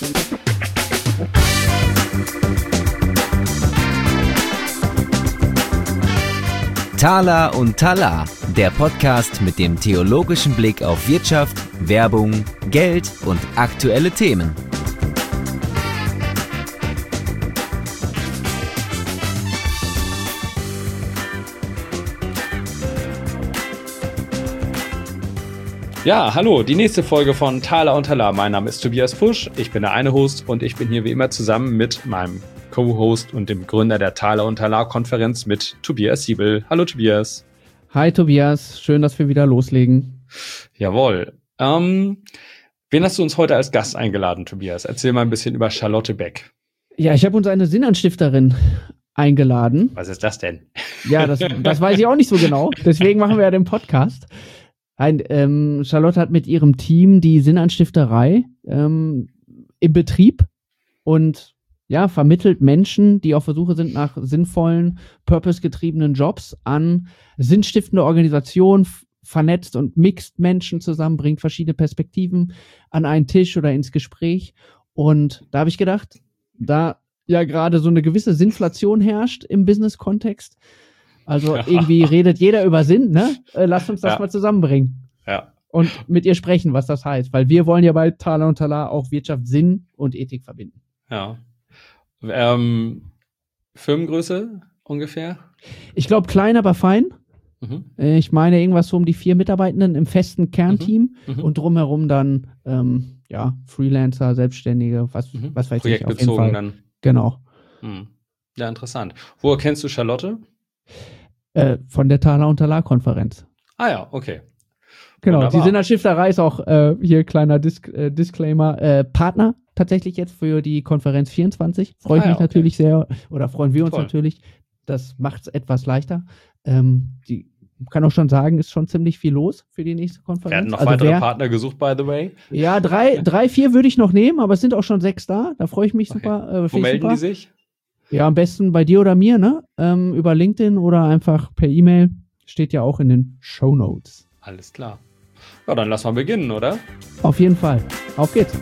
Tala und Tala, der Podcast mit dem theologischen Blick auf Wirtschaft, Werbung, Geld und aktuelle Themen. Ja, hallo, die nächste Folge von Tala und Tala. Mein Name ist Tobias Pusch, ich bin der eine Host und ich bin hier wie immer zusammen mit meinem Co-Host und dem Gründer der Tala und Tala Konferenz mit Tobias Siebel. Hallo Tobias. Hi Tobias, schön, dass wir wieder loslegen. Jawohl. Wen hast du uns heute als Gast eingeladen, Tobias? Erzähl mal ein bisschen über Charlotte Beck. Ja, ich habe uns eine Sinnanstifterin eingeladen. Was ist das denn? Ja, das weiß ich auch nicht so genau. Deswegen machen wir ja den Podcast. Charlotte hat mit ihrem Team die Sinnanstifterei im Betrieb und ja, vermittelt Menschen, die auf der Suche sind nach sinnvollen, purpose-getriebenen Jobs an sinnstiftende Organisationen, vernetzt und mixt Menschen zusammen, bringt verschiedene Perspektiven an einen Tisch oder ins Gespräch. Und da habe ich gedacht, da ja gerade so eine gewisse Sinnflation herrscht im Business-Kontext, also irgendwie redet jeder über Sinn, ne? Lasst uns das mal zusammenbringen. Ja. Und mit ihr sprechen, was das heißt. Weil wir wollen ja bei Tala und Tala auch Wirtschaft, Sinn und Ethik verbinden. Ja. Firmengröße ungefähr? Ich glaube klein, aber fein. Mhm. Ich meine irgendwas so um die 4 Mitarbeitenden im festen Kernteam und drumherum dann Freelancer, Selbstständige, was weiß ich. Projektbezogen auf jeden Fall. Dann. Genau. Ja, interessant. Woher kennst du Charlotte? Von der Tala und Tala Konferenz. Ah ja, okay. Genau, Wunderbar. Die Sinnanstifterei ist auch, hier kleiner Disclaimer, Partner tatsächlich jetzt für die Konferenz 24. Freue ich mich natürlich sehr, oder freuen wir uns natürlich. Das macht es etwas leichter. Die kann auch schon sagen, ist schon ziemlich viel los für die nächste Konferenz. Werden noch weitere Partner gesucht, by the way? Ja, 4 würde ich noch nehmen, aber es sind auch schon 6 da. Da freue ich mich super. Wo melden die sich? Ja, am besten bei dir oder mir, ne? Über LinkedIn oder einfach per E-Mail. Steht ja auch in den Shownotes. Alles klar. Ja, dann lass mal beginnen, oder? Auf jeden Fall. Auf geht's.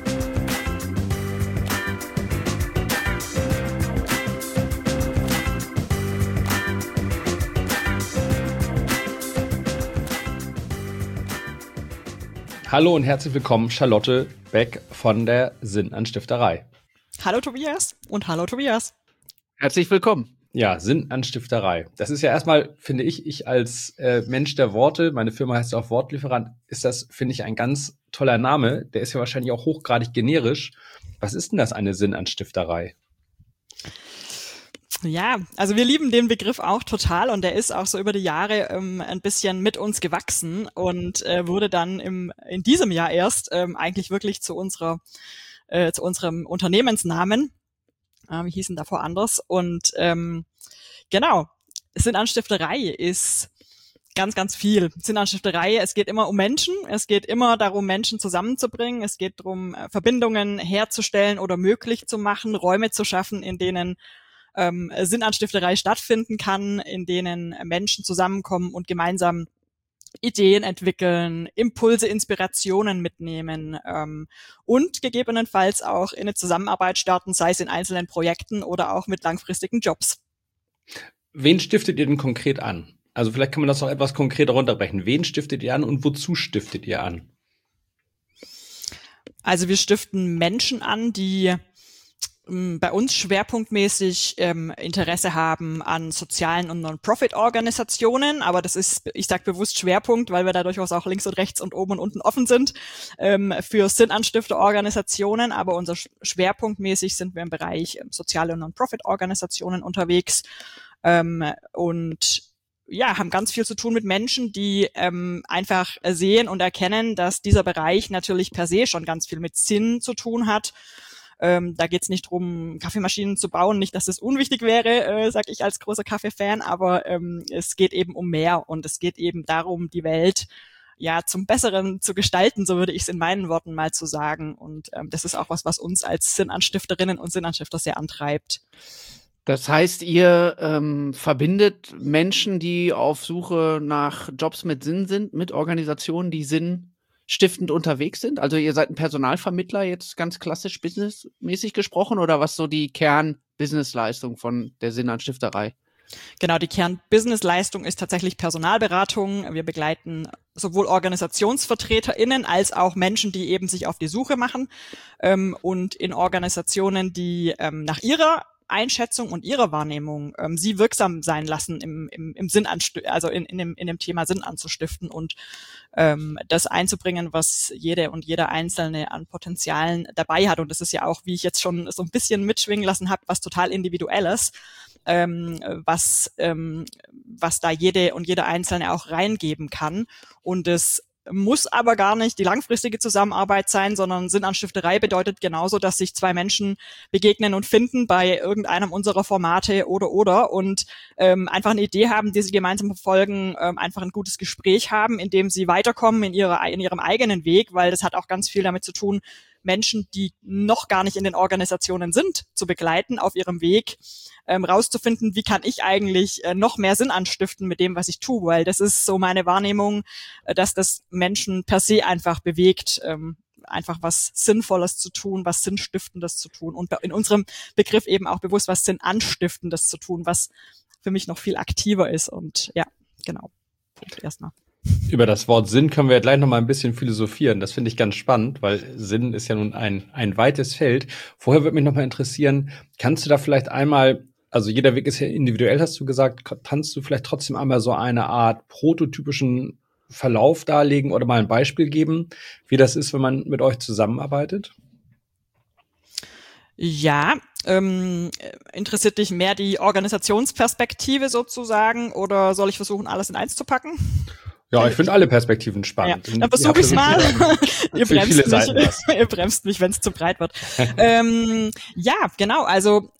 Hallo und herzlich willkommen, Charlotte Beck von der Sinnanstifterei. Hallo Tobias und hallo Tobias. Herzlich willkommen. Ja, Sinnanstifterei. Das ist ja erstmal, finde ich als Mensch der Worte, meine Firma heißt ja auch Wortlieferant, ist das, finde ich, ein ganz toller Name. Der ist ja wahrscheinlich auch hochgradig generisch. Was ist denn das, eine Sinnanstifterei? Ja, also wir lieben den Begriff auch total und der ist auch so über die Jahre ein bisschen mit uns gewachsen und wurde dann in diesem Jahr erst eigentlich wirklich zu unserem Unternehmensnamen. Wir hießen davor anders und genau, Sinnanstifterei ist ganz, ganz viel. Sinnanstifterei, es geht immer um Menschen, es geht immer darum, Menschen zusammenzubringen, es geht darum, Verbindungen herzustellen oder möglich zu machen, Räume zu schaffen, in denen Sinnanstifterei stattfinden kann, in denen Menschen zusammenkommen und gemeinsam Ideen entwickeln, Impulse, Inspirationen mitnehmen und gegebenenfalls auch in eine Zusammenarbeit starten, sei es in einzelnen Projekten oder auch mit langfristigen Jobs. Wen stiftet ihr denn konkret an? Also vielleicht kann man das auch etwas konkreter runterbrechen. Wen stiftet ihr an und wozu stiftet ihr an? Also wir stiften Menschen an, die bei uns schwerpunktmäßig Interesse haben an sozialen und Non-Profit-Organisationen, aber das ist, ich sage bewusst Schwerpunkt, weil wir da durchaus auch links und rechts und oben und unten offen sind für Sinnanstifter-Organisationen, aber unser schwerpunktmäßig sind wir im Bereich soziale und Non-Profit-Organisationen unterwegs und ja, haben ganz viel zu tun mit Menschen, die einfach sehen und erkennen, dass dieser Bereich natürlich per se schon ganz viel mit Sinn zu tun hat. Da geht's nicht drum, Kaffeemaschinen zu bauen, nicht, dass das unwichtig wäre, sag ich als großer Kaffee-Fan, aber es geht eben um mehr und es geht eben darum, die Welt ja zum Besseren zu gestalten, so würde ich es in meinen Worten mal zu sagen. Und das ist auch was uns als Sinnanstifterinnen und Sinnanstifter sehr antreibt. Das heißt, ihr verbindet Menschen, die auf Suche nach Jobs mit Sinn sind, mit Organisationen, die Sinn sinnstiftend unterwegs sind? Also ihr seid ein Personalvermittler, jetzt ganz klassisch businessmäßig gesprochen, oder was so die Kern-Business-Leistung von der Sinnanstifterei? Genau, die Kern-Business-Leistung ist tatsächlich Personalberatung. Wir begleiten sowohl OrganisationsvertreterInnen als auch Menschen, die eben sich auf die Suche machen, und in Organisationen, die nach ihrer Einschätzung und ihrer Wahrnehmung sie wirksam sein lassen im Sinn also in dem Thema Sinn anzustiften und das einzubringen, was jede und jeder Einzelne an Potenzialen dabei hat. Und das ist ja auch, wie ich jetzt schon so ein bisschen mitschwingen lassen habe, was total Individuelles, was da jede und jeder Einzelne auch reingeben kann. Und es muss aber gar nicht die langfristige Zusammenarbeit sein, sondern Sinnanstifterei bedeutet genauso, dass sich zwei Menschen begegnen und finden bei irgendeinem unserer Formate oder und einfach eine Idee haben, die sie gemeinsam verfolgen, einfach ein gutes Gespräch haben, in dem sie weiterkommen in ihrem eigenen Weg, weil das hat auch ganz viel damit zu tun, Menschen, die noch gar nicht in den Organisationen sind, zu begleiten auf ihrem Weg, rauszufinden, wie kann ich eigentlich noch mehr Sinn anstiften mit dem, was ich tue, weil das ist so meine Wahrnehmung, dass das Menschen per se einfach bewegt, einfach was Sinnvolles zu tun, was Sinnstiftendes zu tun und in unserem Begriff eben auch bewusst was Sinnanstiftendes zu tun, was für mich noch viel aktiver ist und ja, genau. Erstmal. Über das Wort Sinn können wir ja gleich noch mal ein bisschen philosophieren. Das finde ich ganz spannend, weil Sinn ist ja nun ein weites Feld. Vorher würde mich noch mal interessieren, kannst du da vielleicht einmal, also jeder Weg ist ja individuell, hast du gesagt, kannst du vielleicht trotzdem einmal so eine Art prototypischen Verlauf darlegen oder mal ein Beispiel geben, wie das ist, wenn man mit euch zusammenarbeitet? Ja, interessiert dich mehr die Organisationsperspektive sozusagen oder soll ich versuchen, alles in eins zu packen? Ja, ich finde alle Perspektiven spannend. Ja, dann versuche ich mal. Ihr bremst mich, wenn es zu breit wird. Ja, genau. Also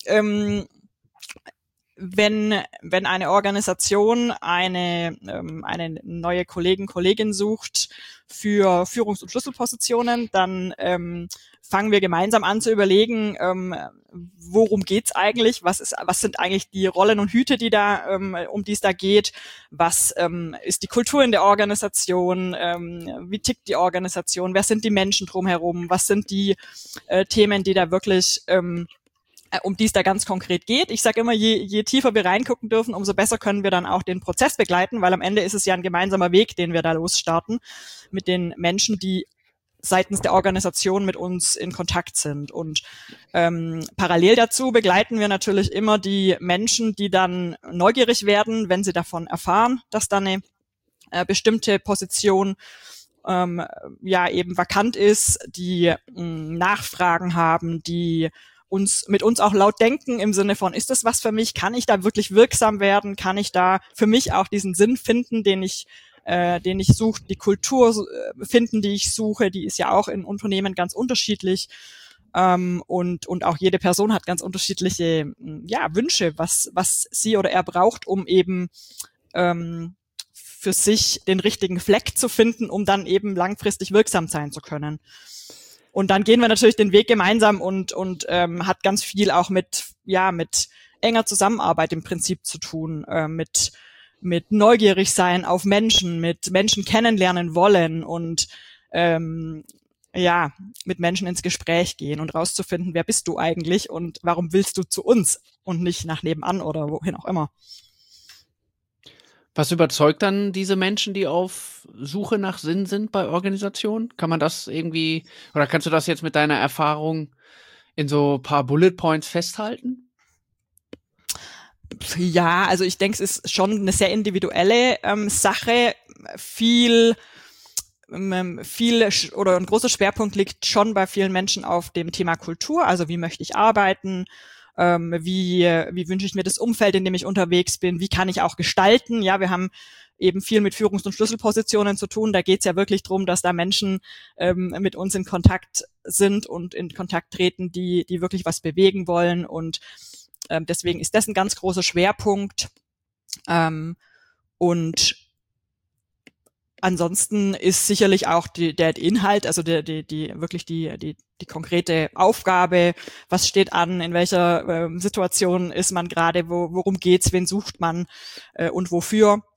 wenn eine Organisation eine neue Kollegin sucht für Führungs- und Schlüsselpositionen, dann fangen wir gemeinsam an zu überlegen, worum geht's eigentlich, was sind eigentlich die Rollen und Hüte, die da um die es da geht, was ist die Kultur in der Organisation, wie tickt die Organisation, wer sind die Menschen drumherum, was sind die Themen, die da wirklich um die es da ganz konkret geht. Ich sage immer, je tiefer wir reingucken dürfen, umso besser können wir dann auch den Prozess begleiten, weil am Ende ist es ja ein gemeinsamer Weg, den wir da losstarten mit den Menschen, die seitens der Organisation mit uns in Kontakt sind. Und parallel dazu begleiten wir natürlich immer die Menschen, die dann neugierig werden, wenn sie davon erfahren, dass da eine bestimmte Position ja eben vakant ist, die Nachfragen haben, die mit uns auch laut denken im Sinne von, ist das was für mich? Kann ich da wirklich wirksam werden? Kann ich da für mich auch diesen Sinn finden, den ich suche, die Kultur finden, die ich suche? Die ist ja auch in Unternehmen ganz unterschiedlich. Und auch jede Person hat ganz unterschiedliche Wünsche, was sie oder er braucht, um eben für sich den richtigen Fleck zu finden, um dann eben langfristig wirksam sein zu können. Und dann gehen wir natürlich den Weg gemeinsam und hat ganz viel auch mit enger Zusammenarbeit im Prinzip zu tun, mit neugierig sein auf Menschen, mit Menschen kennenlernen wollen und mit Menschen ins Gespräch gehen und rauszufinden, wer bist du eigentlich und warum willst du zu uns und nicht nach nebenan oder wohin auch immer. Was überzeugt dann diese Menschen, die auf Suche nach Sinn sind bei Organisationen? Kann man das irgendwie, oder kannst du das jetzt mit deiner Erfahrung in so ein paar Bullet Points festhalten? Ja, also ich denke, es ist schon eine sehr individuelle Sache. Viel oder ein großer Schwerpunkt liegt schon bei vielen Menschen auf dem Thema Kultur. Also wie möchte ich arbeiten? Wie wünsche ich mir das Umfeld, in dem ich unterwegs bin? Wie kann ich auch gestalten? Ja, wir haben eben viel mit Führungs- und Schlüsselpositionen zu tun. Da geht es ja wirklich darum, dass da Menschen mit uns in Kontakt sind und in Kontakt treten, die wirklich was bewegen wollen. Und deswegen ist das ein ganz großer Schwerpunkt. Und ansonsten ist sicherlich auch der Inhalt, also die konkrete Aufgabe, was steht an, in welcher Situation ist man gerade, worum geht's, wen sucht man und wofür.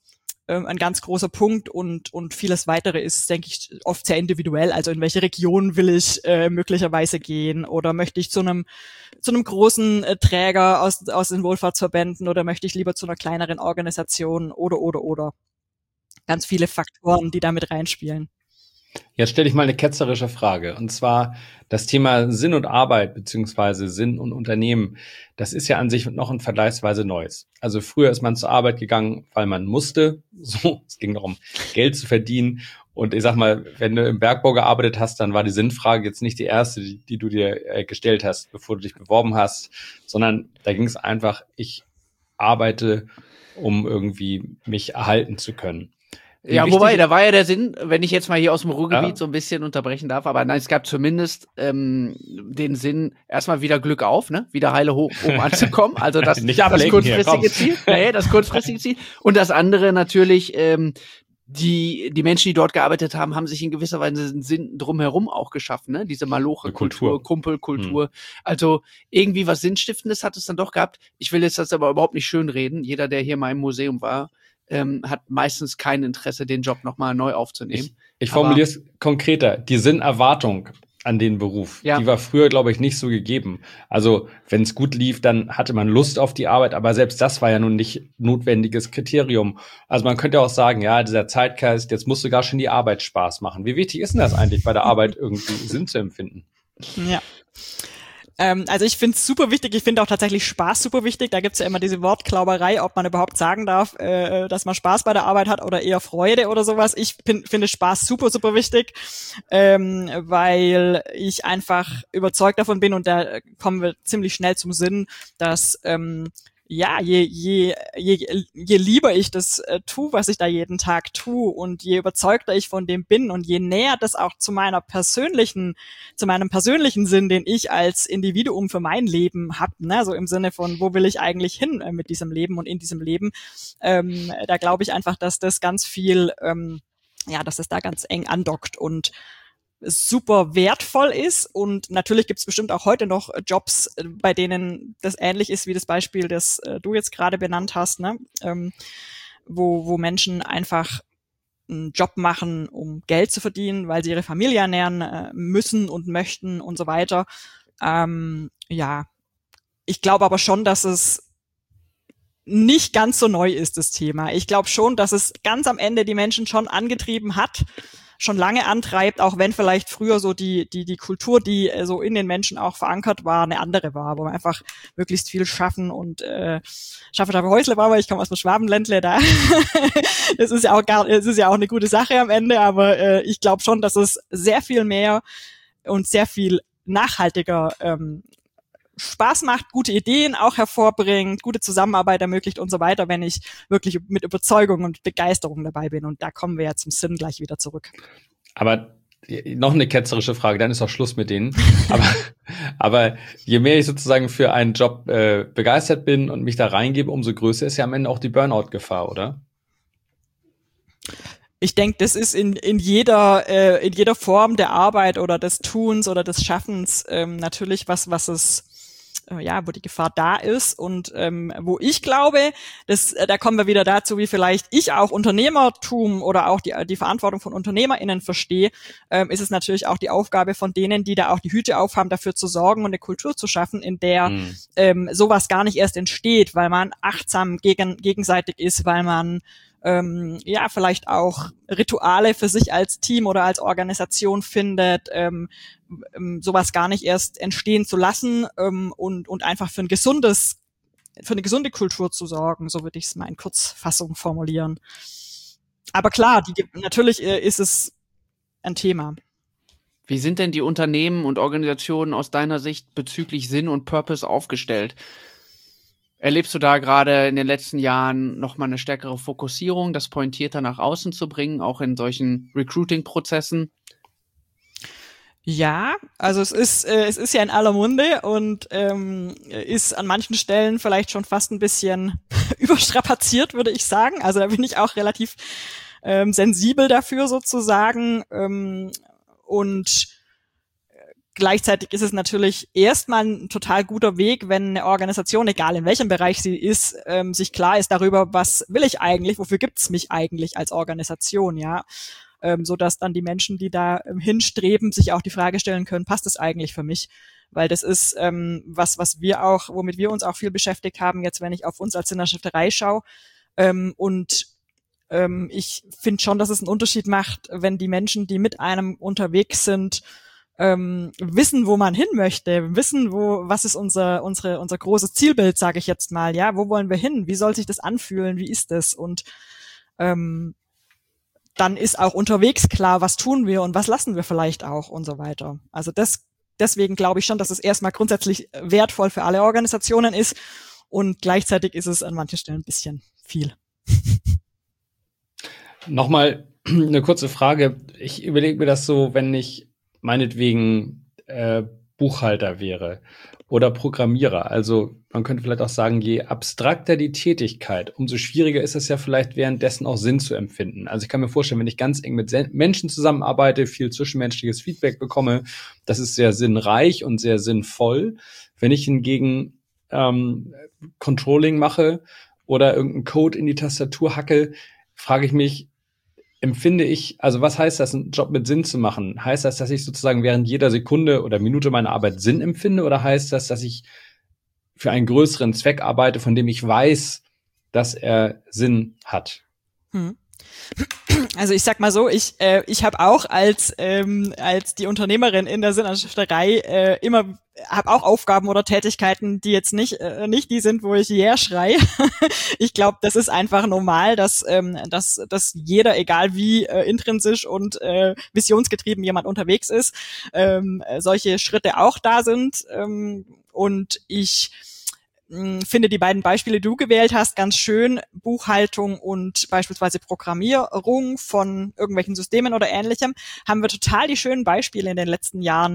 ein ganz großer Punkt und vieles weitere ist, denke ich, oft sehr individuell. Also in welche Region will ich möglicherweise gehen oder möchte ich zu einem großen Träger aus den Wohlfahrtsverbänden oder möchte ich lieber zu einer kleineren Organisation oder. Ganz viele Faktoren, die da mit reinspielen. Jetzt stelle ich mal eine ketzerische Frage. Und zwar das Thema Sinn und Arbeit beziehungsweise Sinn und Unternehmen. Das ist ja an sich noch ein vergleichsweise Neues. Also früher ist man zur Arbeit gegangen, weil man musste. So, es ging darum, Geld zu verdienen. Und ich sag mal, wenn du im Bergbau gearbeitet hast, dann war die Sinnfrage jetzt nicht die erste, die du dir gestellt hast, bevor du dich beworben hast, sondern da ging es einfach, ich arbeite, um irgendwie mich erhalten zu können. Ja, wobei, da war ja der Sinn, wenn ich jetzt mal hier aus dem Ruhrgebiet so ein bisschen unterbrechen darf, aber nein, es gab zumindest den Sinn, erstmal wieder Glück auf, ne, wieder heile hoch, um anzukommen. Also das kurzfristige Ziel. Nee, das kurzfristige Ziel. Und das andere natürlich, die Menschen, die dort gearbeitet haben, haben sich in gewisser Weise einen Sinn drumherum auch geschaffen, ne? Diese Maloche-Kultur, Kumpelkultur. Also irgendwie was Sinnstiftendes hat es dann doch gehabt. Ich will jetzt das aber überhaupt nicht schönreden. Jeder, der hier mal im Museum war, hat meistens kein Interesse, den Job nochmal neu aufzunehmen. Ich formuliere es konkreter. Die Sinnerwartung an den Beruf, die war früher, glaube ich, nicht so gegeben. Also wenn es gut lief, dann hatte man Lust auf die Arbeit, aber selbst das war ja nun nicht notwendiges Kriterium. Also man könnte auch sagen, ja, dieser Zeitgeist, jetzt muss sogar schon die Arbeit Spaß machen. Wie wichtig ist denn das eigentlich, bei der Arbeit irgendwie Sinn zu empfinden? Ja. Also ich finde es super wichtig, ich finde auch tatsächlich Spaß super wichtig. Da gibt's ja immer diese Wortklauberei, ob man überhaupt sagen darf, dass man Spaß bei der Arbeit hat oder eher Freude oder sowas. Ich finde Spaß super, super wichtig, weil ich einfach überzeugt davon bin und da kommen wir ziemlich schnell zum Sinn, dass je lieber ich das tue, was ich da jeden Tag tue und je überzeugter ich von dem bin und je näher das auch zu meinem persönlichen Sinn, den ich als Individuum für mein Leben habe, ne, so im Sinne von, wo will ich eigentlich hin mit diesem Leben und in diesem Leben, da glaube ich einfach, dass das ganz viel, dass es da ganz eng andockt und super wertvoll ist und natürlich gibt es bestimmt auch heute noch Jobs, bei denen das ähnlich ist wie das Beispiel, das du jetzt gerade benannt hast, ne? Wo Menschen einfach einen Job machen, um Geld zu verdienen, weil sie ihre Familie ernähren müssen und möchten und so weiter. Ich glaube aber schon, dass es nicht ganz so neu ist, das Thema. Ich glaube schon, dass es ganz am Ende die Menschen schon angetrieben hat, schon lange antreibt, auch wenn vielleicht früher so die Kultur, die so in den Menschen auch verankert war, eine andere war, wo man einfach möglichst viel schaffen und schaffe Häusle war, weil ich komme aus dem Schwabenländle da. Das ist ja auch eine gute Sache am Ende, aber ich glaube schon, dass es sehr viel mehr und sehr viel nachhaltiger Spaß macht, gute Ideen auch hervorbringt, gute Zusammenarbeit ermöglicht und so weiter, wenn ich wirklich mit Überzeugung und Begeisterung dabei bin. Und da kommen wir ja zum Sinn gleich wieder zurück. Aber noch eine ketzerische Frage, dann ist auch Schluss mit denen. aber je mehr ich sozusagen für einen Job begeistert bin und mich da reingebe, umso größer ist ja am Ende auch die Burnout-Gefahr, oder? Ich denke, das ist in jeder Form der Arbeit oder des Tuns oder des Schaffens natürlich was es wo die Gefahr da ist und wo ich glaube, da kommen wir wieder dazu, wie vielleicht ich auch Unternehmertum oder auch die Verantwortung von UnternehmerInnen verstehe, ist es natürlich auch die Aufgabe von denen, die da auch die Hüte aufhaben, dafür zu sorgen und eine Kultur zu schaffen, in der sowas gar nicht erst entsteht, weil man achtsam gegenseitig ist, weil man vielleicht auch Rituale für sich als Team oder als Organisation findet, sowas gar nicht erst entstehen zu lassen und einfach für eine gesunde Kultur zu sorgen, so würde ich es mal in Kurzfassung formulieren. Aber klar, natürlich ist es ein Thema. Wie sind denn die Unternehmen und Organisationen aus deiner Sicht bezüglich Sinn und Purpose aufgestellt? Erlebst du da gerade in den letzten Jahren nochmal eine stärkere Fokussierung, das pointierter nach außen zu bringen, auch in solchen Recruiting-Prozessen? Ja, also es ist ja in aller Munde und ist an manchen Stellen vielleicht schon fast ein bisschen überstrapaziert, würde ich sagen. Also da bin ich auch relativ sensibel dafür sozusagen und Gleichzeitig ist es natürlich erstmal ein total guter Weg, wenn eine Organisation, egal in welchem Bereich sie ist, sich klar ist darüber, was will ich eigentlich, wofür gibt's mich eigentlich als Organisation, ja, so dass dann die Menschen, die da hinstreben, sich auch die Frage stellen können, passt es eigentlich für mich? Weil das ist womit wir uns auch viel beschäftigt haben, jetzt wenn ich auf uns als Sinnerstifterei schaue, ich finde schon, dass es einen Unterschied macht, wenn die Menschen, die mit einem unterwegs sind, wissen, wo man hin möchte, wissen, was ist unser großes Zielbild, sage ich jetzt mal, ja, wo wollen wir hin, wie soll sich das anfühlen, wie ist das, und dann ist auch unterwegs klar, was tun wir und was lassen wir vielleicht auch und so weiter. Also deswegen glaube ich schon, dass es erstmal grundsätzlich wertvoll für alle Organisationen ist, und gleichzeitig ist es an manchen Stellen ein bisschen viel. Nochmal eine kurze Frage. Ich überlege mir das so, wenn ich meinetwegen Buchhalter wäre oder Programmierer. Also man könnte vielleicht auch sagen, je abstrakter die Tätigkeit, umso schwieriger ist es ja vielleicht währenddessen auch Sinn zu empfinden. Also ich kann mir vorstellen, wenn ich ganz eng mit Menschen zusammenarbeite, viel zwischenmenschliches Feedback bekomme, das ist sehr sinnreich und sehr sinnvoll. Wenn ich hingegen Controlling mache oder irgendeinen Code in die Tastatur hacke, frage ich mich, empfinde ich, also was heißt das, einen Job mit Sinn zu machen? Heißt das, dass ich sozusagen während jeder Sekunde oder Minute meiner Arbeit Sinn empfinde, oder heißt das, dass ich für einen größeren Zweck arbeite, von dem ich weiß, dass er Sinn hat? Also ich sag mal so, ich habe auch als die Unternehmerin in der Sinnerstifterei habe auch Aufgaben oder Tätigkeiten, die jetzt nicht die sind, wo ich schrei. Ich glaube, das ist einfach normal, dass jeder, egal wie intrinsisch und visionsgetrieben jemand unterwegs ist, solche Schritte auch da sind. Und ich finde die beiden Beispiele, die du gewählt hast, ganz schön. Buchhaltung und beispielsweise Programmierung von irgendwelchen Systemen oder Ähnlichem, haben wir total die schönen Beispiele in den letzten Jahren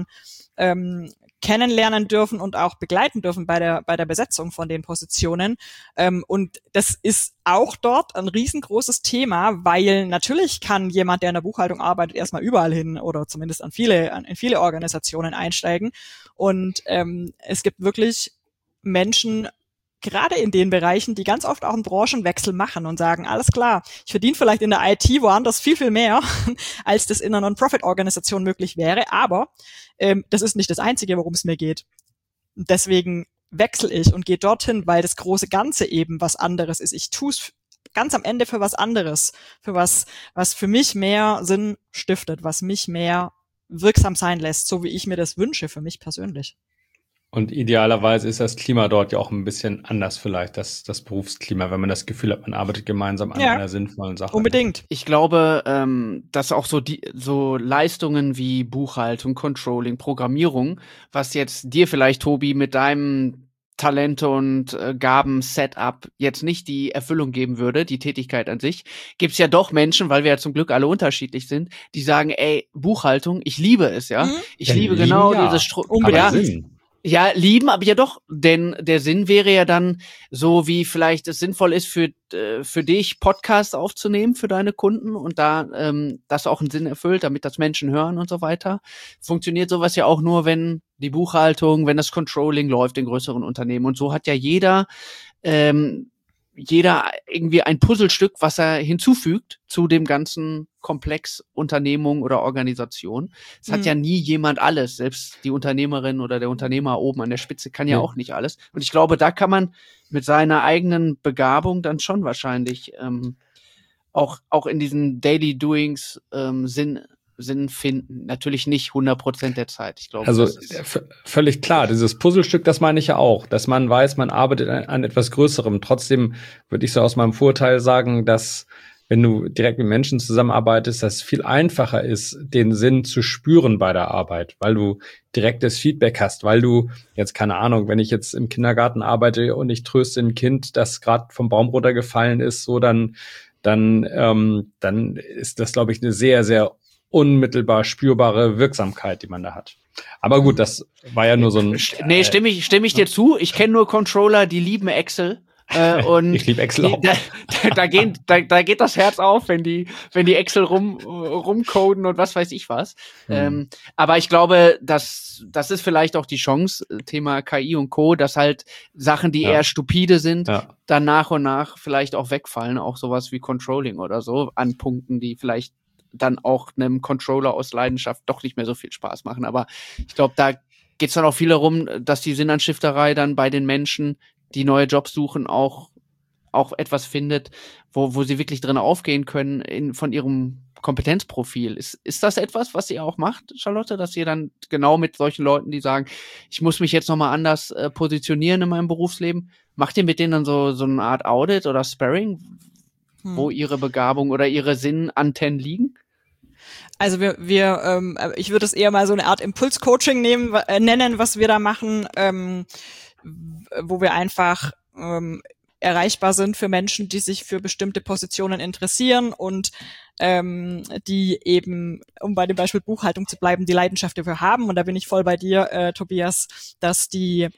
kennenlernen dürfen und auch begleiten dürfen bei der Besetzung von den Positionen. Und das ist auch dort ein riesengroßes Thema, weil natürlich kann jemand, der in der Buchhaltung arbeitet, erstmal überall hin oder zumindest in viele Organisationen einsteigen. Und es gibt wirklich Menschen, gerade in den Bereichen, die ganz oft auch einen Branchenwechsel machen und sagen, alles klar, ich verdiene vielleicht in der IT woanders viel, viel mehr, als das in einer Non-Profit-Organisation möglich wäre, aber das ist nicht das Einzige, worum es mir geht. Und deswegen wechsle ich und gehe dorthin, weil das große Ganze eben was anderes ist. Ich tue es ganz am Ende für was anderes, für was für mich mehr Sinn stiftet, was mich mehr wirksam sein lässt, so wie ich mir das wünsche für mich persönlich. Und idealerweise ist das Klima dort ja auch ein bisschen anders vielleicht, das Berufsklima, wenn man das Gefühl hat, man arbeitet gemeinsam an einer sinnvollen Sache. Unbedingt. Ich glaube, dass auch so Leistungen wie Buchhaltung, Controlling, Programmierung, was jetzt dir vielleicht, Tobi, mit deinem Talente und Gaben-Setup jetzt nicht die Erfüllung geben würde, die Tätigkeit an sich, gibt's ja doch Menschen, weil wir ja zum Glück alle unterschiedlich sind, die sagen, ey, Buchhaltung, ich liebe es, ja. Ich liebe genau diese Struktur. Ja, lieben, aber ja doch, denn der Sinn wäre ja dann so, wie vielleicht es sinnvoll ist für dich, Podcasts aufzunehmen für deine Kunden und da das auch einen Sinn erfüllt, damit das Menschen hören und so weiter. Funktioniert sowas ja auch nur, wenn die Buchhaltung, wenn das Controlling läuft in größeren Unternehmen. Und so hat ja jeder irgendwie ein Puzzlestück, was er hinzufügt zu dem ganzen Komplex Unternehmung oder Organisation. Es hat ja nie jemand alles. Selbst die Unternehmerin oder der Unternehmer oben an der Spitze kann ja auch nicht alles. Und ich glaube, da kann man mit seiner eigenen Begabung dann schon wahrscheinlich auch in diesen Daily Doings Sinn finden. Natürlich nicht 100% der Zeit. Ich glaube, also völlig klar, dieses Puzzlestück, das meine ich ja auch, dass man weiß, man arbeitet an etwas Größerem. Trotzdem würde ich so aus meinem Vorteil sagen, dass wenn du direkt mit Menschen zusammenarbeitest, dass es viel einfacher ist, den Sinn zu spüren bei der Arbeit, weil du direktes Feedback hast, weil du jetzt, keine Ahnung, wenn ich jetzt im Kindergarten arbeite und ich tröste ein Kind, das gerade vom Baum runtergefallen ist, so dann ist das, glaube ich, eine sehr, sehr unmittelbar spürbare Wirksamkeit, die man da hat. Aber gut, das war ja nur so ein... Nee, stimme ich dir zu. Ich kenne nur Controller, die lieben Excel. Und ich liebe Excel auch. Da geht das Herz auf, wenn die Excel rumcoden und was weiß ich was. Aber ich glaube, das ist vielleicht auch die Chance, Thema KI und Co., dass halt Sachen, die eher stupide sind, dann nach und nach vielleicht auch wegfallen, auch sowas wie Controlling oder so, an Punkten, die vielleicht dann auch einem Controller aus Leidenschaft doch nicht mehr so viel Spaß machen. Aber ich glaube, da geht's dann auch viel darum, dass die Sinnanstifterei dann bei den Menschen, die neue Jobs suchen, auch etwas findet, wo sie wirklich drin aufgehen können von ihrem Kompetenzprofil. Ist das etwas, was ihr auch macht, Charlotte, dass ihr dann genau mit solchen Leuten, die sagen, ich muss mich jetzt nochmal anders positionieren in meinem Berufsleben, macht ihr mit denen dann so eine Art Audit oder Sparring, wo ihre Begabung oder ihre Sinnantennen liegen? Also ich würde es eher mal so eine Art Impulscoaching nennen, was wir da machen, wo wir einfach erreichbar sind für Menschen, die sich für bestimmte Positionen interessieren und die eben, um bei dem Beispiel Buchhaltung zu bleiben, die Leidenschaft dafür haben. Und da bin ich voll bei dir, Tobias, dass es die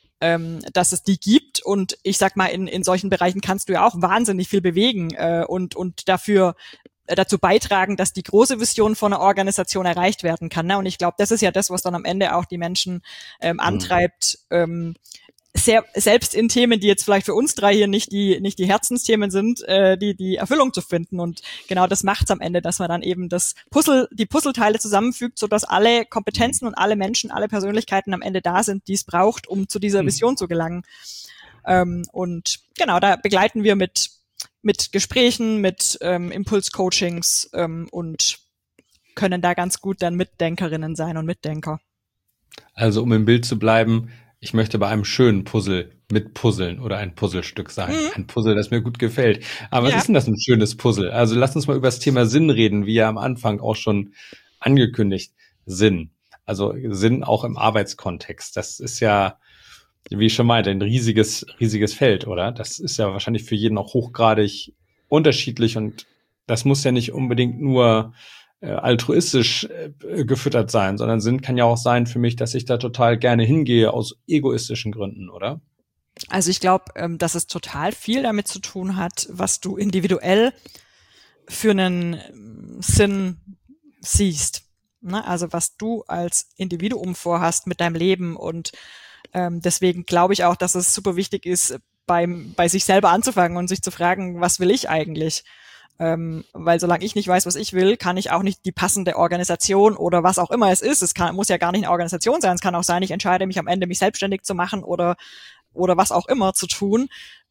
gibt. Und ich sag mal, in solchen Bereichen kannst du ja auch wahnsinnig viel bewegen und dazu beitragen, dass die große Vision von einer Organisation erreicht werden kann. Ne? Und ich glaube, das ist ja das, was dann am Ende auch die Menschen antreibt, selbst in Themen, die jetzt vielleicht für uns drei hier nicht die Herzensthemen sind, die Erfüllung zu finden. Und genau das macht's am Ende, dass man dann eben die Puzzleteile zusammenfügt, sodass alle Kompetenzen und alle Menschen, alle Persönlichkeiten am Ende da sind, die es braucht, um zu dieser Vision zu gelangen. Und genau, da begleiten wir mit Gesprächen, mit Impulscoachings und können da ganz gut dann Mitdenkerinnen sein und Mitdenker. Also um im Bild zu bleiben, ich möchte bei einem schönen Puzzle mitpuzzeln oder ein Puzzlestück sein. Ein Puzzle, das mir gut gefällt. Aber was ist denn das ein schönes Puzzle? Also lasst uns mal über das Thema Sinn reden, wie ja am Anfang auch schon angekündigt. Sinn. Also Sinn auch im Arbeitskontext. Das ist ja, wie ich schon meinte, ein riesiges Feld, oder? Das ist ja wahrscheinlich für jeden auch hochgradig unterschiedlich und das muss ja nicht unbedingt nur altruistisch gefüttert sein, sondern Sinn kann ja auch sein für mich, dass ich da total gerne hingehe aus egoistischen Gründen, oder? Also ich glaube, dass es total viel damit zu tun hat, was du individuell für einen Sinn siehst. Ne? Also was du als Individuum vorhast mit deinem Leben und deswegen glaube ich auch, dass es super wichtig ist, bei sich selber anzufangen und sich zu fragen, was will ich eigentlich? Weil solange ich nicht weiß, was ich will, kann ich auch nicht die passende Organisation oder was auch immer es ist. Muss ja gar nicht eine Organisation sein. Es kann auch sein, ich entscheide mich am Ende, mich selbstständig zu machen oder was auch immer zu tun.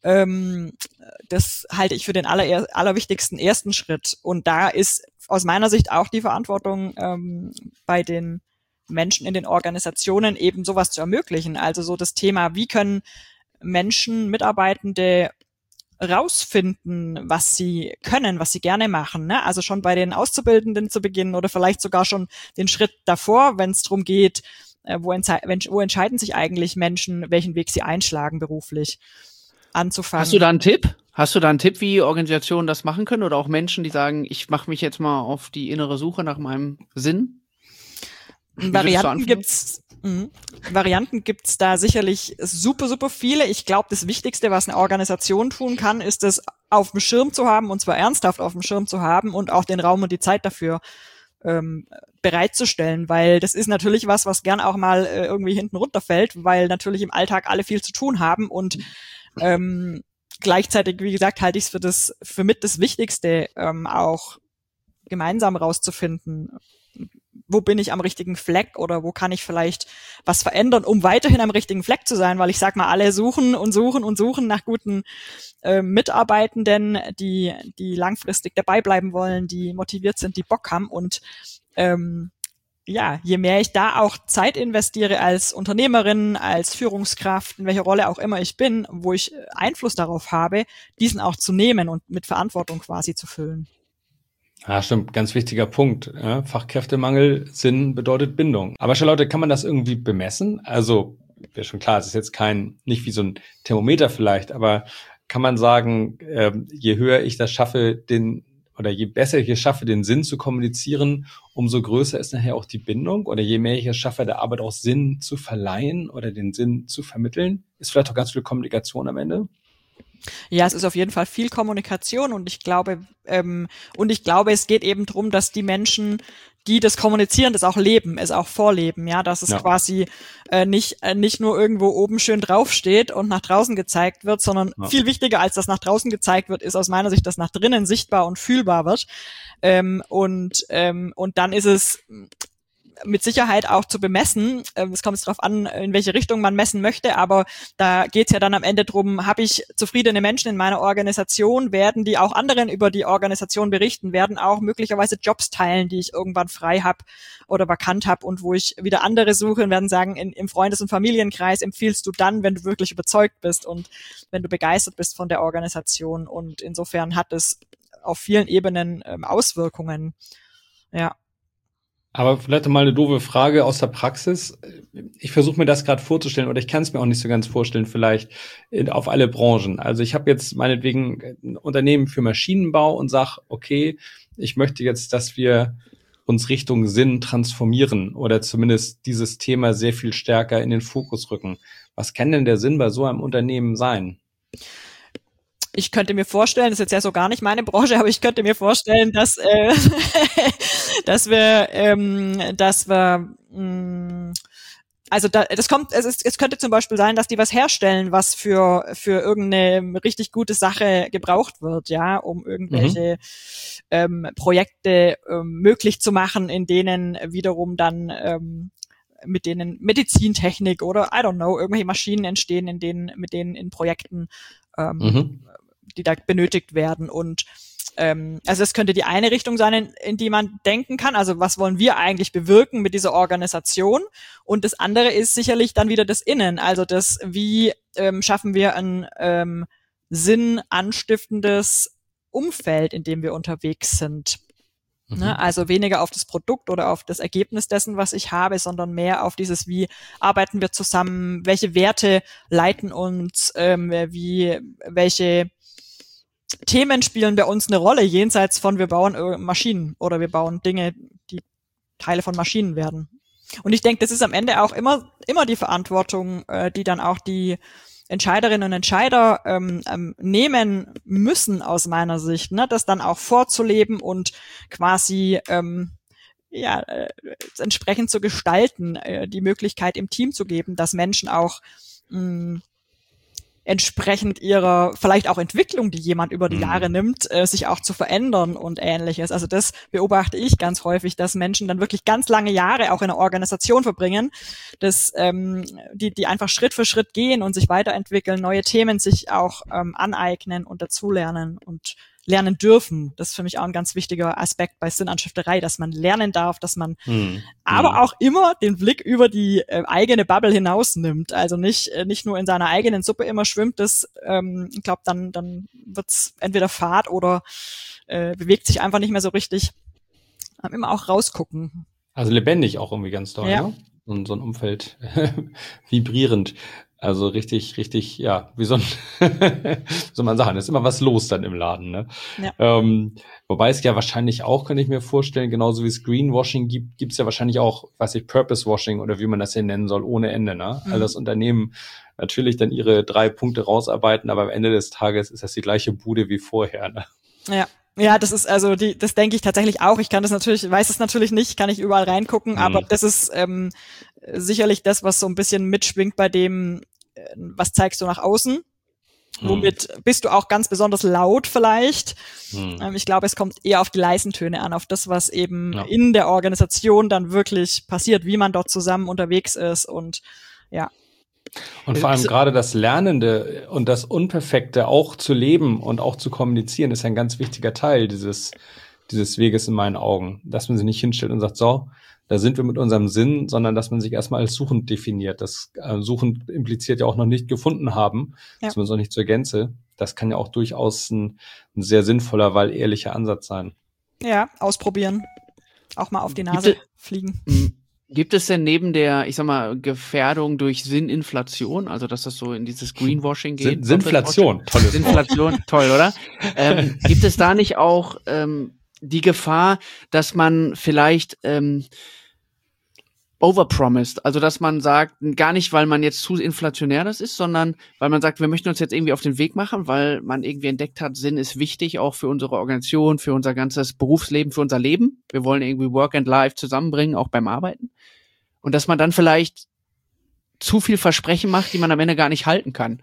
Das halte ich für den allerwichtigsten ersten Schritt. Und da ist aus meiner Sicht auch die Verantwortung bei den Menschen in den Organisationen eben sowas zu ermöglichen. Also so das Thema, wie können Menschen, Mitarbeitende rausfinden, was sie können, was sie gerne machen. Ne? Also schon bei den Auszubildenden zu beginnen oder vielleicht sogar schon den Schritt davor, wenn es darum geht, wo entscheiden sich eigentlich Menschen, welchen Weg sie einschlagen beruflich, anzufangen. Hast du da einen Tipp, wie Organisationen das machen können oder auch Menschen, die sagen, ich mache mich jetzt mal auf die innere Suche nach meinem Sinn? Varianten gibt's da sicherlich super, super viele. Ich glaube, das Wichtigste, was eine Organisation tun kann, ist es auf dem Schirm zu haben, und zwar ernsthaft auf dem Schirm zu haben und auch den Raum und die Zeit dafür bereitzustellen, weil das ist natürlich was gern auch mal irgendwie hinten runterfällt, weil natürlich im Alltag alle viel zu tun haben und gleichzeitig, wie gesagt, halte ich es für mit das Wichtigste, auch gemeinsam rauszufinden, wo bin ich am richtigen Fleck oder wo kann ich vielleicht was verändern, um weiterhin am richtigen Fleck zu sein, weil ich sag mal, alle suchen nach guten Mitarbeitenden, die langfristig dabei bleiben wollen, die motiviert sind, die Bock haben und je mehr ich da auch Zeit investiere als Unternehmerin, als Führungskraft, in welcher Rolle auch immer ich bin, wo ich Einfluss darauf habe, diesen auch zu nehmen und mit Verantwortung quasi zu füllen. Ja, stimmt. Ganz wichtiger Punkt. Ja, Fachkräftemangel, Sinn bedeutet Bindung. Aber Charlotte, kann man das irgendwie bemessen? Also, wäre schon klar, es ist jetzt nicht wie so ein Thermometer vielleicht, aber kann man sagen, je höher ich das schaffe, je besser ich es schaffe, den Sinn zu kommunizieren, umso größer ist nachher auch die Bindung? Oder je mehr ich es schaffe, der Arbeit auch Sinn zu verleihen oder den Sinn zu vermitteln, ist vielleicht auch ganz viel Kommunikation am Ende? Ja, es ist auf jeden Fall viel Kommunikation und ich glaube, es geht eben darum, dass die Menschen, die das kommunizieren, das auch leben, es auch vorleben, ja, dass es quasi nicht nur irgendwo oben schön draufsteht und nach draußen gezeigt wird, sondern viel wichtiger als das nach draußen gezeigt wird, ist aus meiner Sicht, dass nach drinnen sichtbar und fühlbar wird. Und dann ist es mit Sicherheit auch zu bemessen. Es kommt jetzt darauf an, in welche Richtung man messen möchte, aber da geht's ja dann am Ende drum, habe ich zufriedene Menschen in meiner Organisation, werden die auch anderen über die Organisation berichten, werden auch möglicherweise Jobs teilen, die ich irgendwann frei habe oder vakant habe und wo ich wieder andere suche und werden sagen, im Freundes- und Familienkreis empfiehlst du dann, wenn du wirklich überzeugt bist und wenn du begeistert bist von der Organisation, und insofern hat es auf vielen Ebenen Auswirkungen. Ja. Aber vielleicht mal eine doofe Frage aus der Praxis. Ich versuche mir das gerade vorzustellen, oder ich kann es mir auch nicht so ganz vorstellen, vielleicht auf alle Branchen. Also ich habe jetzt meinetwegen ein Unternehmen für Maschinenbau und sage, okay, ich möchte jetzt, dass wir uns Richtung Sinn transformieren oder zumindest dieses Thema sehr viel stärker in den Fokus rücken. Was kann denn der Sinn bei so einem Unternehmen sein? Ich könnte mir vorstellen, das ist jetzt ja so gar nicht meine Branche, aber ich könnte mir vorstellen, dass es könnte zum Beispiel sein, dass die was herstellen, was für irgendeine richtig gute Sache gebraucht wird, ja, um irgendwelche Projekte möglich zu machen, in denen wiederum dann mit denen Medizintechnik oder I don't know, irgendwelche Maschinen entstehen, mit denen in Projekten die da benötigt werden. Und also es könnte die eine Richtung sein, in die man denken kann. Also was wollen wir eigentlich bewirken mit dieser Organisation? Und das andere ist sicherlich dann wieder das Innen. Also das, wie schaffen wir ein sinnanstiftendes Umfeld, in dem wir unterwegs sind. Ne? Also weniger auf das Produkt oder auf das Ergebnis dessen, was ich habe, sondern mehr auf dieses, wie arbeiten wir zusammen, welche Werte leiten uns, welche Themen spielen bei uns eine Rolle, jenseits von wir bauen Maschinen oder wir bauen Dinge, die Teile von Maschinen werden. Und ich denke, das ist am Ende auch immer die Verantwortung, die dann auch die Entscheiderinnen und Entscheider nehmen müssen aus meiner Sicht, ne, das dann auch vorzuleben und quasi entsprechend zu gestalten, die Möglichkeit im Team zu geben, dass Menschen auch entsprechend ihrer vielleicht auch Entwicklung, die jemand über die Jahre nimmt, sich auch zu verändern und Ähnliches. Also das beobachte ich ganz häufig, dass Menschen dann wirklich ganz lange Jahre auch in einer Organisation verbringen, dass die einfach Schritt für Schritt gehen und sich weiterentwickeln, neue Themen sich auch aneignen und dazulernen und lernen dürfen. Das ist für mich auch ein ganz wichtiger Aspekt bei Sinnanstifterei, dass man lernen darf, dass man aber auch immer den Blick über die eigene Bubble hinaus nimmt. Also nicht nur in seiner eigenen Suppe immer schwimmt. Das, ich glaube, dann wird's entweder fad oder bewegt sich einfach nicht mehr so richtig. Immer auch rausgucken. Also lebendig auch irgendwie ganz toll, ja. Ne? Und so ein Umfeld vibrierend. Also richtig, ja, wie so soll man sagen, ist immer was los dann im Laden, ne? Ja. Wobei es ja wahrscheinlich auch, kann ich mir vorstellen, genauso wie es Greenwashing gibt es ja wahrscheinlich auch, Purpose-Washing oder wie man das hier nennen soll, ohne Ende, ne? Also das Unternehmen natürlich dann ihre 3 Punkte rausarbeiten, aber am Ende des Tages ist das die gleiche Bude wie vorher, ne? Ja. Ja, das ist also das denke ich tatsächlich auch. Ich weiß es natürlich nicht, kann ich überall reingucken, aber das ist sicherlich das, was so ein bisschen mitschwingt bei dem, was zeigst du nach außen? Womit bist du auch ganz besonders laut vielleicht? Ich glaube, es kommt eher auf die leisen Töne an, auf das, was eben in der Organisation dann wirklich passiert, wie man dort zusammen unterwegs ist und ja. Und vor allem gerade das Lernende und das Unperfekte auch zu leben und auch zu kommunizieren, ist ein ganz wichtiger Teil dieses Weges in meinen Augen. Dass man sich nicht hinstellt und sagt, so, da sind wir mit unserem Sinn, sondern dass man sich erstmal als suchend definiert. Das suchend impliziert ja auch noch nicht gefunden haben, zumindest noch nicht zur Gänze. Das kann ja auch durchaus ein sehr sinnvoller, weil ehrlicher Ansatz sein. Ja, ausprobieren. Auch mal auf die Nase fliegen. Gibt es denn neben der, ich sag mal, Gefährdung durch Sinninflation, also dass das so in dieses Greenwashing geht? Sinnflation, tolles Sinnflation, toll, oder? Gibt es da nicht auch die Gefahr, dass man vielleicht overpromised. Also, dass man sagt, gar nicht, weil man jetzt zu inflationär das ist, sondern weil man sagt, wir möchten uns jetzt irgendwie auf den Weg machen, weil man irgendwie entdeckt hat, Sinn ist wichtig, auch für unsere Organisation, für unser ganzes Berufsleben, für unser Leben. Wir wollen irgendwie Work and Life zusammenbringen, auch beim Arbeiten. Und dass man dann vielleicht zu viel Versprechen macht, die man am Ende gar nicht halten kann.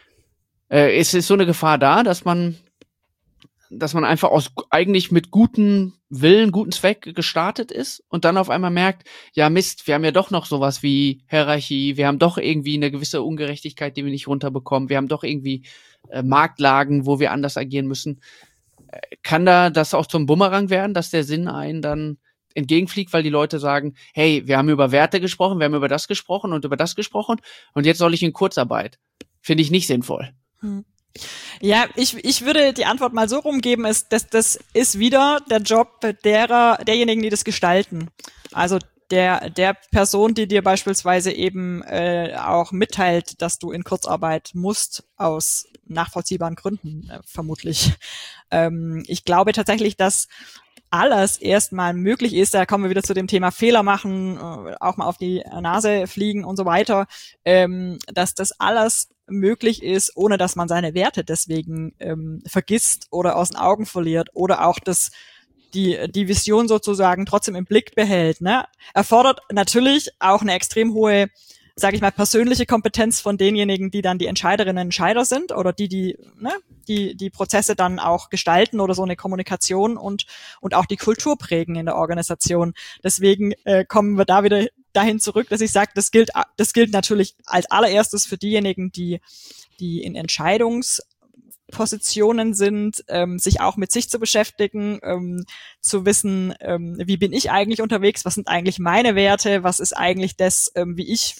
Es ist so eine Gefahr da, dass man einfach eigentlich mit gutem Willen, guten Zweck gestartet ist und dann auf einmal merkt, ja Mist, wir haben ja doch noch sowas wie Hierarchie, wir haben doch irgendwie eine gewisse Ungerechtigkeit, die wir nicht runterbekommen, wir haben doch irgendwie Marktlagen, wo wir anders agieren müssen. Kann da das auch zum Bumerang werden, dass der Sinn einen dann entgegenfliegt, weil die Leute sagen, hey, wir haben über Werte gesprochen, wir haben über das gesprochen und über das gesprochen und jetzt soll ich in Kurzarbeit. Finde ich nicht sinnvoll. Ja, ich würde die Antwort mal so rumgeben, das ist wieder der Job derjenigen, die das gestalten. Also der Person, die dir beispielsweise eben auch mitteilt, dass du in Kurzarbeit musst, aus nachvollziehbaren Gründen vermutlich. Ich glaube tatsächlich, dass alles erstmal möglich ist, da kommen wir wieder zu dem Thema Fehler machen, auch mal auf die Nase fliegen und so weiter, dass das alles möglich ist, ohne dass man seine Werte deswegen vergisst oder aus den Augen verliert oder auch die Vision sozusagen trotzdem im Blick behält. Ne? Erfordert natürlich auch eine extrem hohe, sage ich mal, persönliche Kompetenz von denjenigen, die dann die Entscheiderinnen und Entscheider sind oder die Prozesse dann auch gestalten oder so eine Kommunikation und auch die Kultur prägen in der Organisation. Deswegen kommen wir da wieder dahin zurück, dass ich sage, das gilt natürlich als allererstes für diejenigen, die in Entscheidungspositionen sind, sich auch mit sich zu beschäftigen, zu wissen, wie bin ich eigentlich unterwegs, was sind eigentlich meine Werte, was ist eigentlich das, wie ich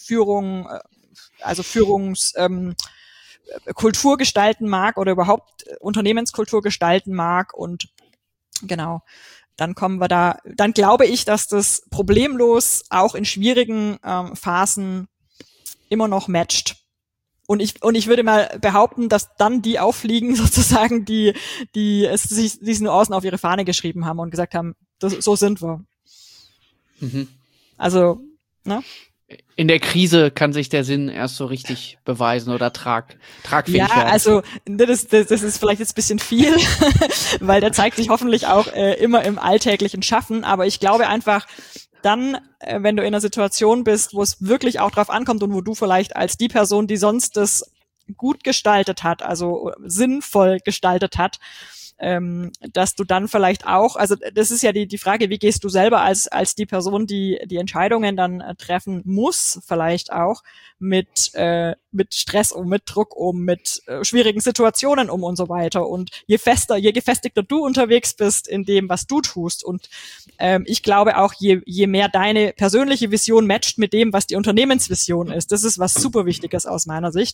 Kultur gestalten mag oder überhaupt Unternehmenskultur gestalten mag und genau. Dann glaube ich, dass das problemlos auch in schwierigen Phasen immer noch matcht. Und ich würde mal behaupten, dass dann die auffliegen, sozusagen, die diese Nuancen auf ihre Fahne geschrieben haben und gesagt haben, so sind wir. Mhm. Also, ne? In der Krise kann sich der Sinn erst so richtig beweisen oder tragfähig werden. Ja, also das ist vielleicht jetzt ein bisschen viel, weil der zeigt sich hoffentlich auch immer im alltäglichen Schaffen. Aber ich glaube einfach, dann, wenn du in einer Situation bist, wo es wirklich auch drauf ankommt und wo du vielleicht als die Person, die sonst das gut gestaltet hat, also sinnvoll gestaltet hat, dass du dann vielleicht auch, also das ist ja die Frage, wie gehst du selber als die Person, die Entscheidungen dann treffen muss, vielleicht auch mit Stress mit Druck mit schwierigen Situationen und so weiter. Und je gefestigter du unterwegs bist in dem, was du tust und ich glaube auch, je mehr deine persönliche Vision matcht mit dem, was die Unternehmensvision ist, das ist was super Wichtiges aus meiner Sicht,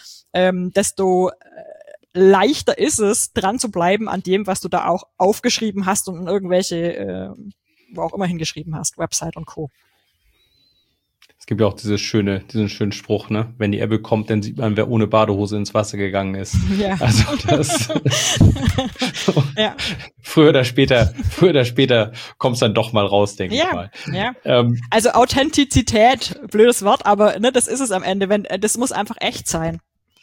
desto leichter ist es, dran zu bleiben an dem, was du da auch aufgeschrieben hast und in irgendwelche, wo auch immer hingeschrieben hast, Website und Co. Es gibt ja auch diesen schönen Spruch, ne? Wenn die Ebbe kommt, dann sieht man, wer ohne Badehose ins Wasser gegangen ist. Ja. Also das ja. Früher oder später kommt's dann doch mal raus, denke ich mal. Ja. Also Authentizität, blödes Wort, aber ne, das ist es am Ende. Das muss einfach echt sein.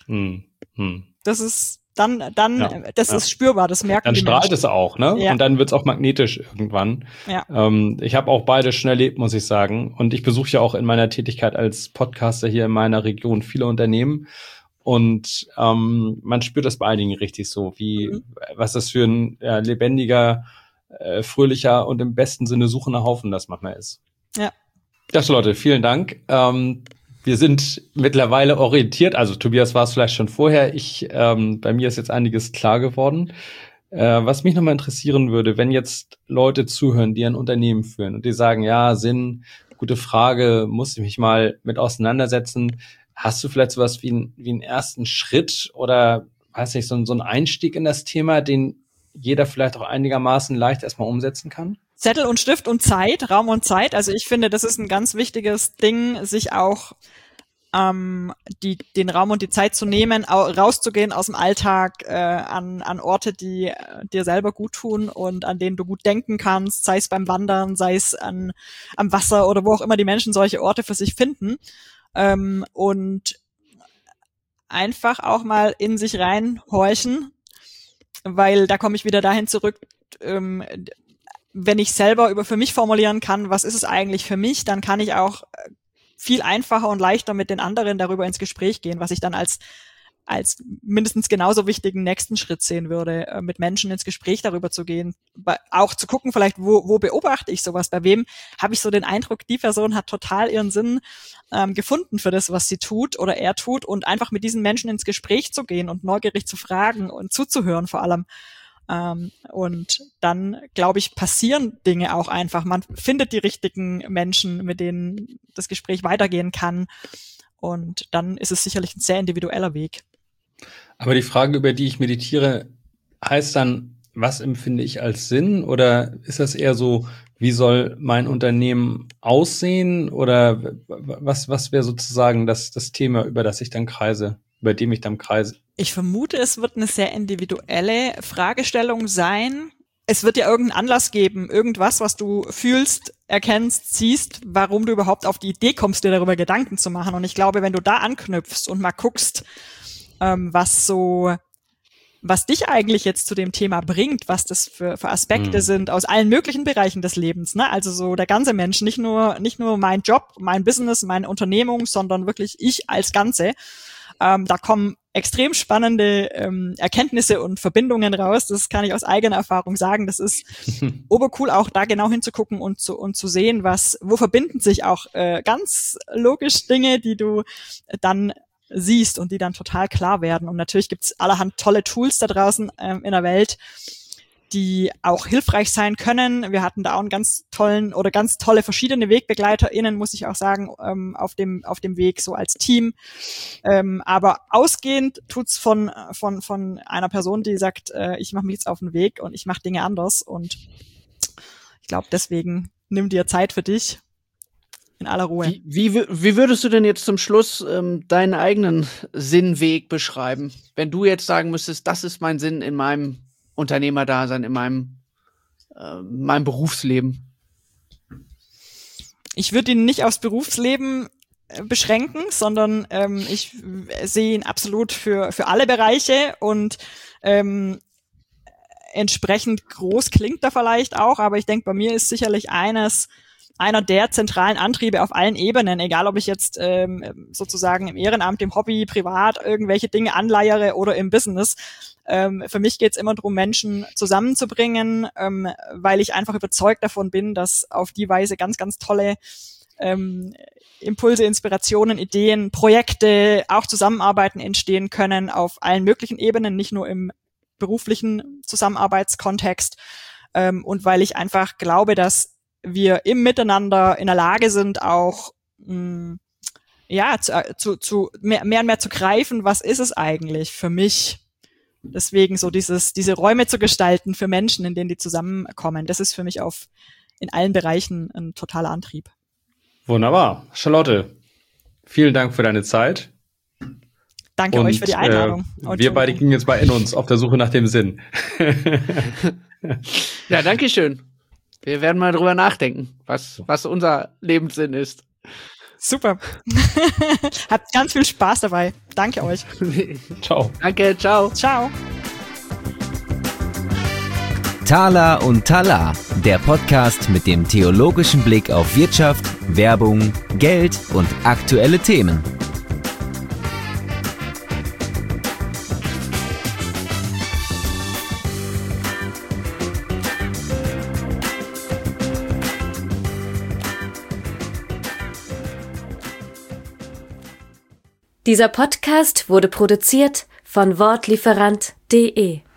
Das ist ist spürbar, das merken dann die strahlt Menschen. Es auch, ne? Ja. Und dann wird's auch magnetisch irgendwann. Ja. Ich habe auch beide schon erlebt, muss ich sagen. Und ich besuche ja auch in meiner Tätigkeit als Podcaster hier in meiner Region viele Unternehmen. Und man spürt das bei einigen richtig so, was das für ein lebendiger, fröhlicher und im besten Sinne suchender Haufen das manchmal ist. Ja. Das, Leute, vielen Dank. Wir sind mittlerweile orientiert, also Tobias war es vielleicht schon vorher, bei mir ist jetzt einiges klar geworden. Was mich nochmal interessieren würde, wenn jetzt Leute zuhören, die ein Unternehmen führen und die sagen, ja, Sinn, gute Frage, muss ich mich mal mit auseinandersetzen. Hast du vielleicht sowas wie einen ersten Schritt oder, weiß nicht, so einen Einstieg in das Thema, den jeder vielleicht auch einigermaßen leicht erstmal umsetzen kann? Zettel und Stift und Zeit, Raum und Zeit. Also ich finde, das ist ein ganz wichtiges Ding, sich auch den Raum und die Zeit zu nehmen, rauszugehen aus dem Alltag an Orte, die dir selber gut tun und an denen du gut denken kannst, sei es beim Wandern, sei es am Wasser oder wo auch immer die Menschen solche Orte für sich finden, und einfach auch mal in sich reinhorchen, weil da komme ich wieder dahin zurück, wenn ich selber für mich formulieren kann, was ist es eigentlich für mich, dann kann ich auch viel einfacher und leichter mit den anderen darüber ins Gespräch gehen, was ich dann als mindestens genauso wichtigen nächsten Schritt sehen würde, mit Menschen ins Gespräch darüber zu gehen, auch zu gucken, vielleicht, wo beobachte ich sowas, bei wem habe ich so den Eindruck, die Person hat total ihren Sinn gefunden für das, was sie tut oder er tut, und einfach mit diesen Menschen ins Gespräch zu gehen und neugierig zu fragen und zuzuhören vor allem. Und dann, glaube ich, passieren Dinge auch einfach. Man findet die richtigen Menschen, mit denen das Gespräch weitergehen kann. Und dann ist es sicherlich ein sehr individueller Weg. Aber die Frage, über die ich meditiere, heißt dann, was empfinde ich als Sinn? Oder ist das eher so, wie soll mein Unternehmen aussehen? Oder was wäre sozusagen das Thema, über das ich dann kreise, über dem ich dann kreise? Ich vermute, es wird eine sehr individuelle Fragestellung sein. Es wird ja irgendeinen Anlass geben, irgendwas, was du fühlst, erkennst, siehst, warum du überhaupt auf die Idee kommst, dir darüber Gedanken zu machen. Und ich glaube, wenn du da anknüpfst und mal guckst, was dich eigentlich jetzt zu dem Thema bringt, was das für Aspekte sind aus allen möglichen Bereichen des Lebens, ne? Also so der ganze Mensch, nicht nur mein Job, mein Business, meine Unternehmung, sondern wirklich ich als Ganze. Da kommen extrem spannende Erkenntnisse und Verbindungen raus. Das kann ich aus eigener Erfahrung sagen. Das ist obercool, auch da genau hinzugucken und zu sehen, wo verbinden sich auch ganz logisch Dinge, die du dann siehst und die dann total klar werden. Und natürlich gibt's allerhand tolle Tools da draußen in der Welt, die auch hilfreich sein können. Wir hatten da auch einen ganz tolle verschiedene WegbegleiterInnen, muss ich auch sagen, auf dem Weg, so als Team. Aber ausgehend tut's von einer Person, die sagt, ich mache mich jetzt auf den Weg und ich mache Dinge anders. Und ich glaube, deswegen nimm dir Zeit für dich in aller Ruhe. Wie würdest du denn jetzt zum Schluss deinen eigenen Sinnweg beschreiben? Wenn du jetzt sagen müsstest, das ist mein Sinn in meinem Unternehmerdasein, in meinem Berufsleben? Ich würde ihn nicht aufs Berufsleben beschränken, sondern ich sehe ihn absolut für alle Bereiche und entsprechend groß klingt er vielleicht auch, aber ich denke, bei mir ist sicherlich einer der zentralen Antriebe auf allen Ebenen, egal ob ich jetzt sozusagen im Ehrenamt, im Hobby, privat irgendwelche Dinge anleiere oder im Business. Für mich geht es immer darum, Menschen zusammenzubringen, weil ich einfach überzeugt davon bin, dass auf die Weise ganz, ganz tolle Impulse, Inspirationen, Ideen, Projekte, auch Zusammenarbeiten entstehen können auf allen möglichen Ebenen, nicht nur im beruflichen Zusammenarbeitskontext. Und weil ich einfach glaube, dass wir im Miteinander in der Lage sind, auch mehr und mehr zu greifen, was ist es eigentlich für mich? Deswegen so diese Räume zu gestalten für Menschen, in denen die zusammenkommen, das ist für mich in allen Bereichen ein totaler Antrieb. Wunderbar. Charlotte, vielen Dank für deine Zeit. Danke euch für die Einladung. Wir beide gingen jetzt mal in uns auf der Suche nach dem Sinn. Ja, danke schön. Wir werden mal drüber nachdenken, was unser Lebenssinn ist. Super. Habt ganz viel Spaß dabei. Danke euch. Ciao. Danke, ciao. Ciao. Thaler und Thaler, der Podcast mit dem theologischen Blick auf Wirtschaft, Werbung, Geld und aktuelle Themen. Dieser Podcast wurde produziert von Wortlieferant.de